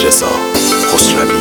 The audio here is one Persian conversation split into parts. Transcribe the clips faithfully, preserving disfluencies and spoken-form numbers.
رضا خسروی.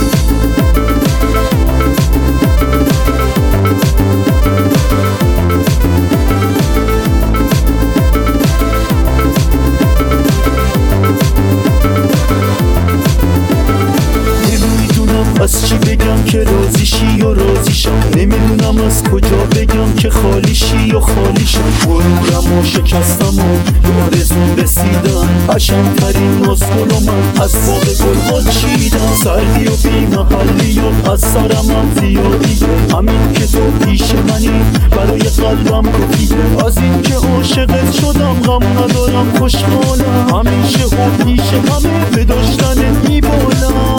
از چی بگم که راضیشی یا راضیشم، نمیدونم از کجا بگم که خالیشی یا خالیشم. غرورم و شکستم و به آرزوم رسیدم، قشنگترین نازگل و من از باغ گلها چیدم. سردی و بی محلی و از سرم هم زیادی، همین که تو پیش منی برای قلبم کافی. از این که عاشقت شدم غم ندارم خوشحالم، همیشه و پیش همه به داشتنت میبالم.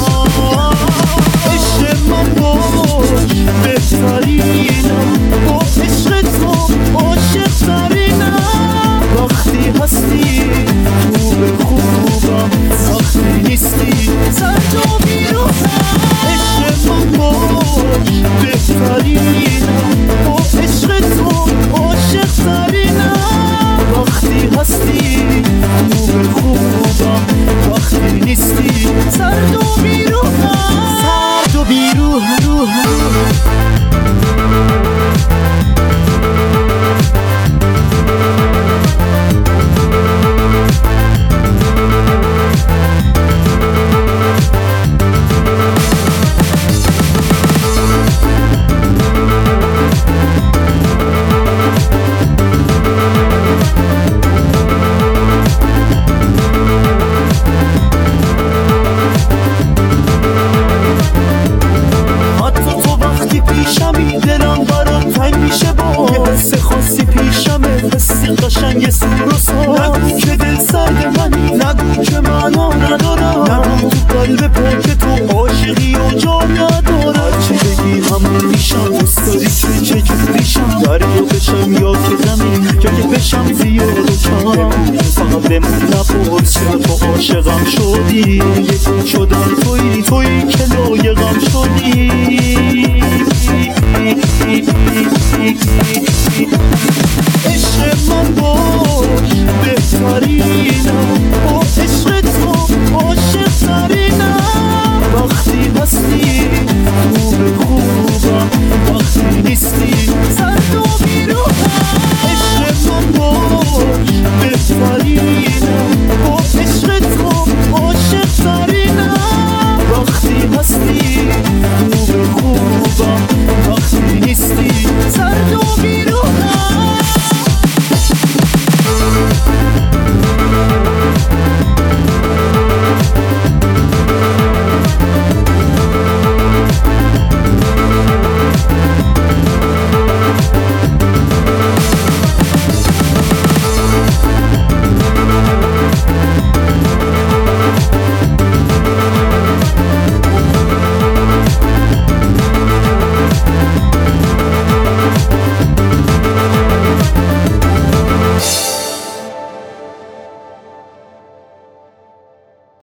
عشق من باش بهترینم، با عشق تو عاشق ترینم. وقتی هستی تو به خوبم، وقتی نیستی سرد و بیروحم. عشق من باش بهترینم، با عشق تو عاشق ترینم. وقتی هستی تو به خوبم، وقتی نیستی سرد و بیروحم. سرد و بیروح روح پیشمی دلم برات تنگ میشه، با یه حس خاصی پیشمه، حسی قشنگ سور و سار. نگو که دل سرد منی، نگو که معنا ندارم، نگو تو قلب پاک تو عاشقی و جا ندارم. هرچی بگی همون میشم، دوست داری که چجوریشم، دریا بشم یا که زمین، یا که بشم زیاد و کم. فقط بمون نپرس چرا تو عاشقم شدی، یکی شدم توی توی که لایقم شدی. عشق